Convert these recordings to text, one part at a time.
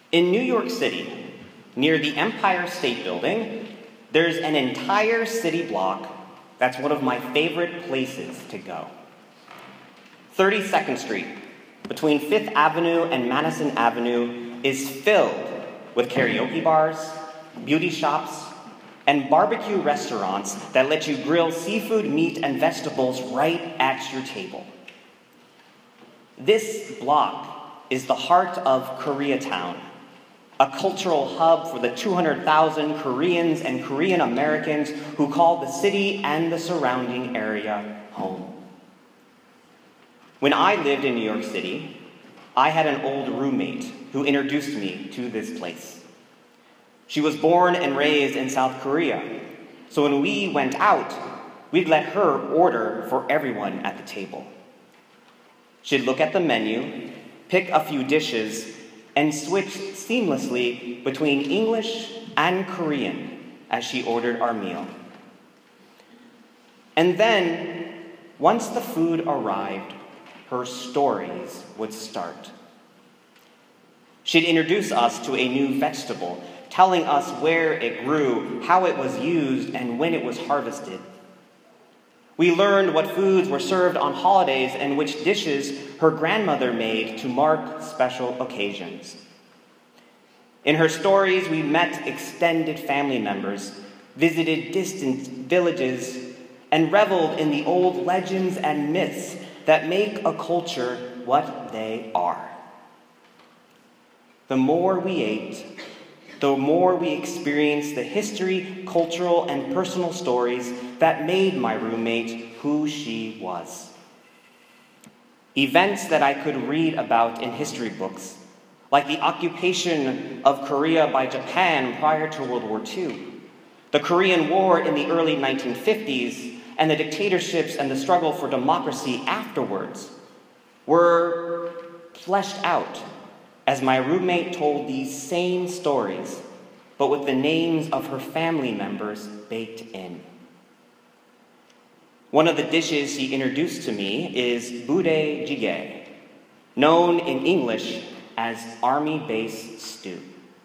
In New York City, near the Empire State Building, there's an entire city block that's one of my favorite places to go. 32nd Street, between 5th Avenue and Madison Avenue, is filled with karaoke bars, beauty shops, and barbecue restaurants that let you grill seafood, meat, and vegetables right at your table. This block is the heart of Koreatown, a cultural hub for the 200,000 Koreans and Korean Americans who call the city and the surrounding area home. When I lived in New York City, I had an old roommate who introduced me to this place. She was born and raised in South Korea, so when we went out, we'd let her order for everyone at the table. She'd look at the menu, pick a few dishes, and switch seamlessly between English and Korean as she ordered our meal. And then, once the food arrived, her stories would start. She'd introduce us to a new vegetable, telling us where it grew, how it was used, and when it was harvested. We learned what foods were served on holidays and which dishes her grandmother made to mark special occasions. In her stories, we met extended family members, visited distant villages, and reveled in the old legends and myths that make a culture what they are. The more we ate, the more we experienced the history, cultural, and personal stories that made my roommate who she was. Events that I could read about in history books, like the occupation of Korea by Japan prior to World War II, the Korean War in the early 1950s, and the dictatorships and the struggle for democracy afterwards, were fleshed out as my roommate told these same stories, but with the names of her family members baked in. One of the dishes she introduced to me is budae jjigae, known in English as army base stew.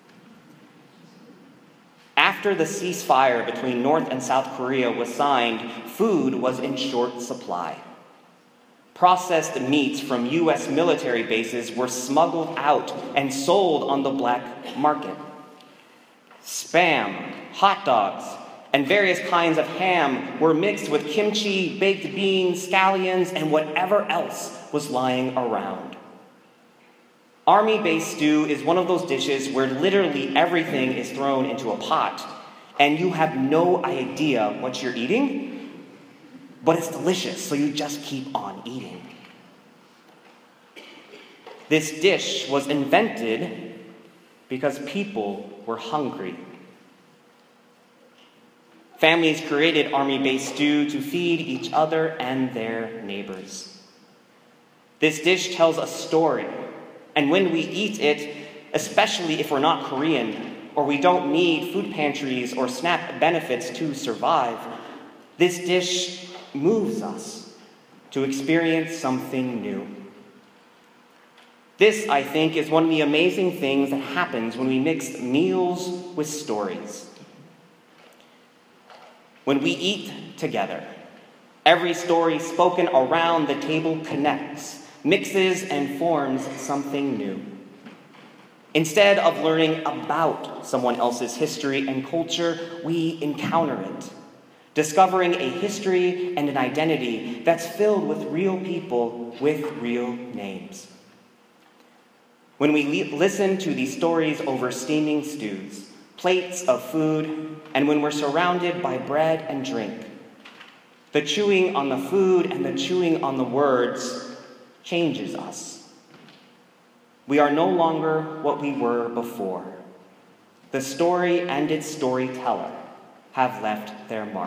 After the ceasefire between North and South Korea was signed, food was in short supply. Processed meats from U.S. military bases were smuggled out and sold on the black market. Spam, hot dogs, and various kinds of ham were mixed with kimchi, baked beans, scallions, and whatever else was lying around. Army base stew is one of those dishes where literally everything is thrown into a pot, and you have no idea what you're eating, but it's delicious, so you just keep on eating. This dish was invented because people were hungry. Families created army base stew to feed each other and their neighbors. This dish tells a story, and when we eat it, especially if we're not Korean, or we don't need food pantries or SNAP benefits to survive, this dish moves us to experience something new. This, I think, is one of the amazing things that happens when we mix meals with stories. When we eat together, every story spoken around the table connects, mixes, and forms something new. Instead of learning about someone else's history and culture, we encounter it, discovering a history and an identity that's filled with real people with real names. When we listen to these stories over steaming stews, plates of food, and when we're surrounded by bread and drink, the chewing on the food and the chewing on the words changes us. We are no longer what we were before. The story and its storyteller have left their mark.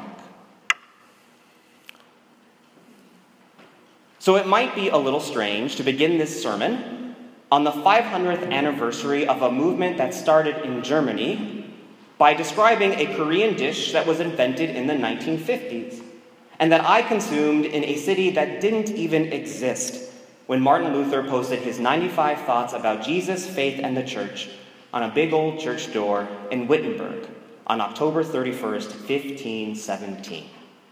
So it might be a little strange to begin this sermon on the 500th anniversary of a movement that started in Germany by describing a Korean dish that was invented in the 1950s and that I consumed in a city that didn't even exist when Martin Luther posted his 95 thoughts about Jesus, faith, and the church on a big old church door in Wittenberg on October 31st, 1517.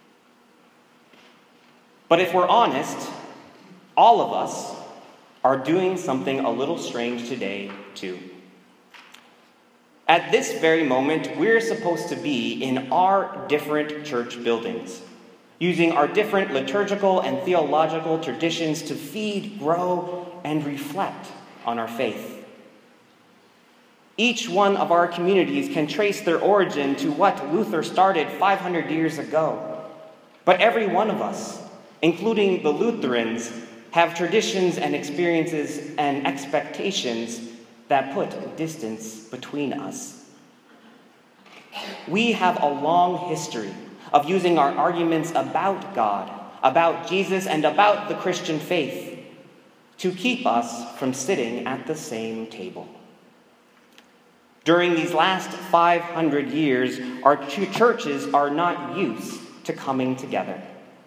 But if we're honest, all of us are doing something a little strange today, too. At this very moment, we're supposed to be in our different church buildings, using our different liturgical and theological traditions to feed, grow, and reflect on our faith. Each one of our communities can trace their origin to what Luther started 500 years ago. But every one of us, including the Lutherans, have traditions and experiences and expectations that put distance between us. We have a long history of using our arguments about God, about Jesus, and about the Christian faith to keep us from sitting at the same table. During these last 500 years, our churches are not used to coming together.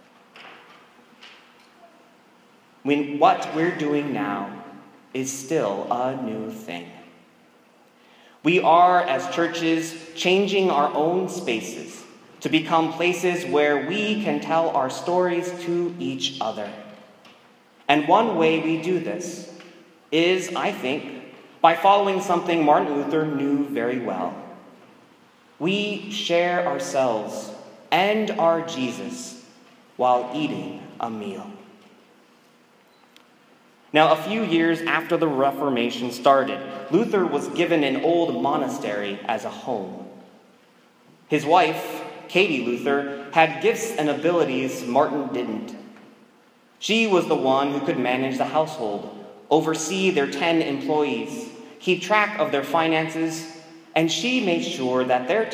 What we're doing now is still a new thing. We are, as churches, changing our own spaces to become places where we can tell our stories to each other. And one way we do this is, I think, by following something Martin Luther knew very well. We share ourselves and our Jesus while eating a meal. Now, a few years after the Reformation started, Luther was given an old monastery as a home. His wife, Katie Luther, had gifts and abilities Martin didn't. She was the one who could manage the household, oversee their 10 employees, keep track of their finances, and she made sure that their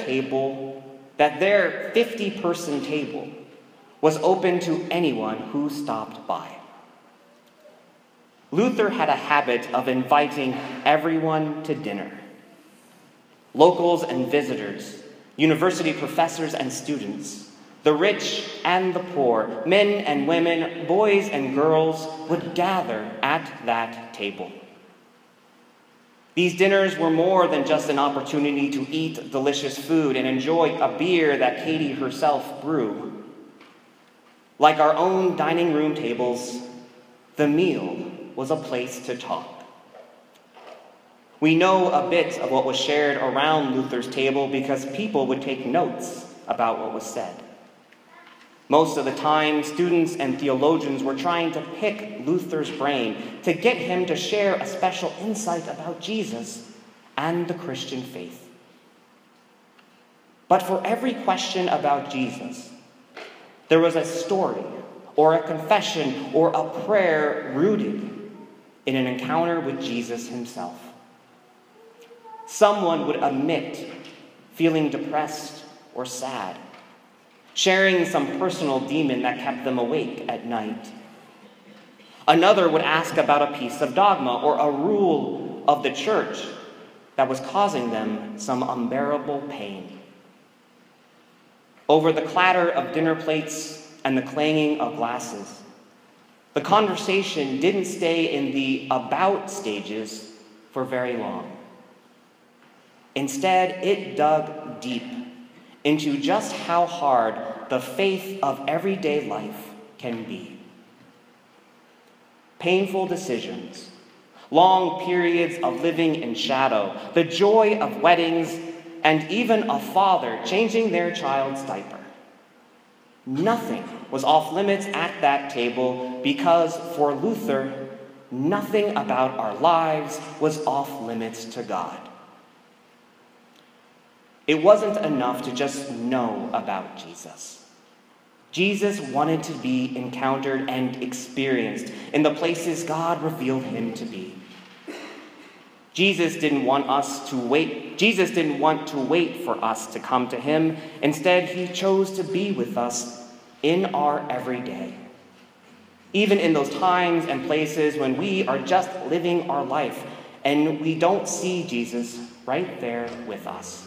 50-person table, was open to anyone who stopped by. Luther had a habit of inviting everyone to dinner. Locals and visitors, university professors and students, the rich and the poor, men and women, boys and girls would gather at that table. These dinners were more than just an opportunity to eat delicious food and enjoy a beer that Katie herself brewed. Like our own dining room tables, the meal was a place to talk. We know a bit of what was shared around Luther's table because people would take notes about what was said. Most of the time, students and theologians were trying to pick Luther's brain to get him to share a special insight about Jesus and the Christian faith. But for every question about Jesus, there was a story or a confession or a prayer rooted in an encounter with Jesus himself. Someone would admit feeling depressed or sad, sharing some personal demon that kept them awake at night. Another would ask about a piece of dogma or a rule of the church that was causing them some unbearable pain. Over the clatter of dinner plates and the clanging of glasses, the conversation didn't stay in the about stages for very long. Instead, it dug deep into just how hard the faith of everyday life can be. Painful decisions, long periods of living in shadow, the joy of weddings, and even a father changing their child's diaper. Nothing was off limits at that table because for Luther, nothing about our lives was off limits to God. It wasn't enough to just know about Jesus. Jesus wanted to be encountered and experienced in the places God revealed him to be. Jesus didn't want to wait for us to come to him. Instead, he chose to be with us in our everyday. Even in those times and places when we are just living our life and we don't see Jesus right there with us.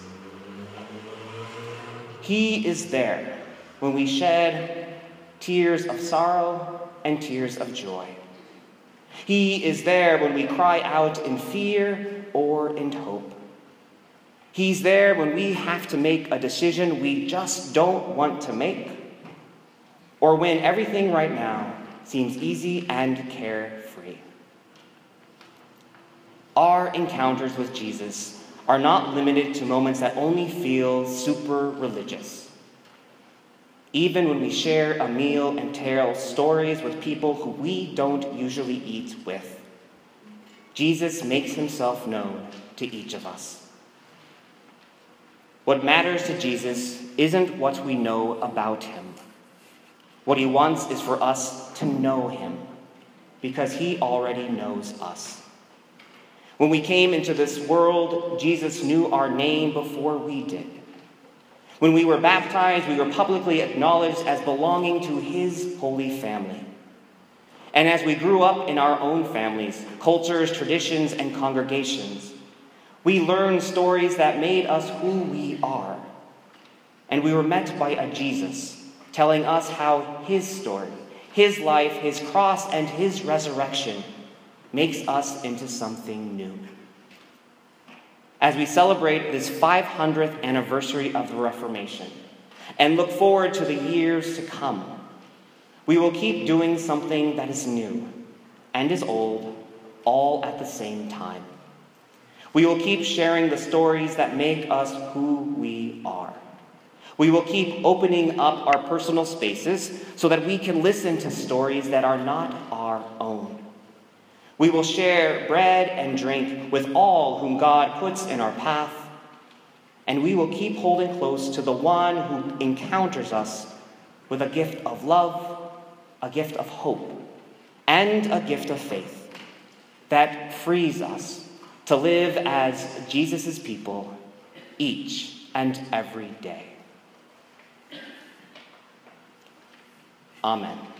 He is there when we shed tears of sorrow and tears of joy. He is there when we cry out in fear or in hope. He's there when we have to make a decision we just don't want to make, or when everything right now seems easy and carefree. Our encounters with Jesus are not limited to moments that only feel super religious. Even when we share a meal and tell stories with people who we don't usually eat with, Jesus makes himself known to each of us. What matters to Jesus isn't what we know about him. What he wants is for us to know him, because he already knows us. When we came into this world, Jesus knew our name before we did. When we were baptized, we were publicly acknowledged as belonging to his holy family. And as we grew up in our own families, cultures, traditions, and congregations, we learned stories that made us who we are. And we were met by a Jesus telling us how his story, his life, his cross, and his resurrection makes us into something new. As we celebrate this 500th anniversary of the Reformation and look forward to the years to come, we will keep doing something that is new and is old all at the same time. We will keep sharing the stories that make us who we are. We will keep opening up our personal spaces so that we can listen to stories that are not our own. We will share bread and drink with all whom God puts in our path, and we will keep holding close to the one who encounters us with a gift of love, a gift of hope, and a gift of faith that frees us to live as Jesus' people each and every day. Amen.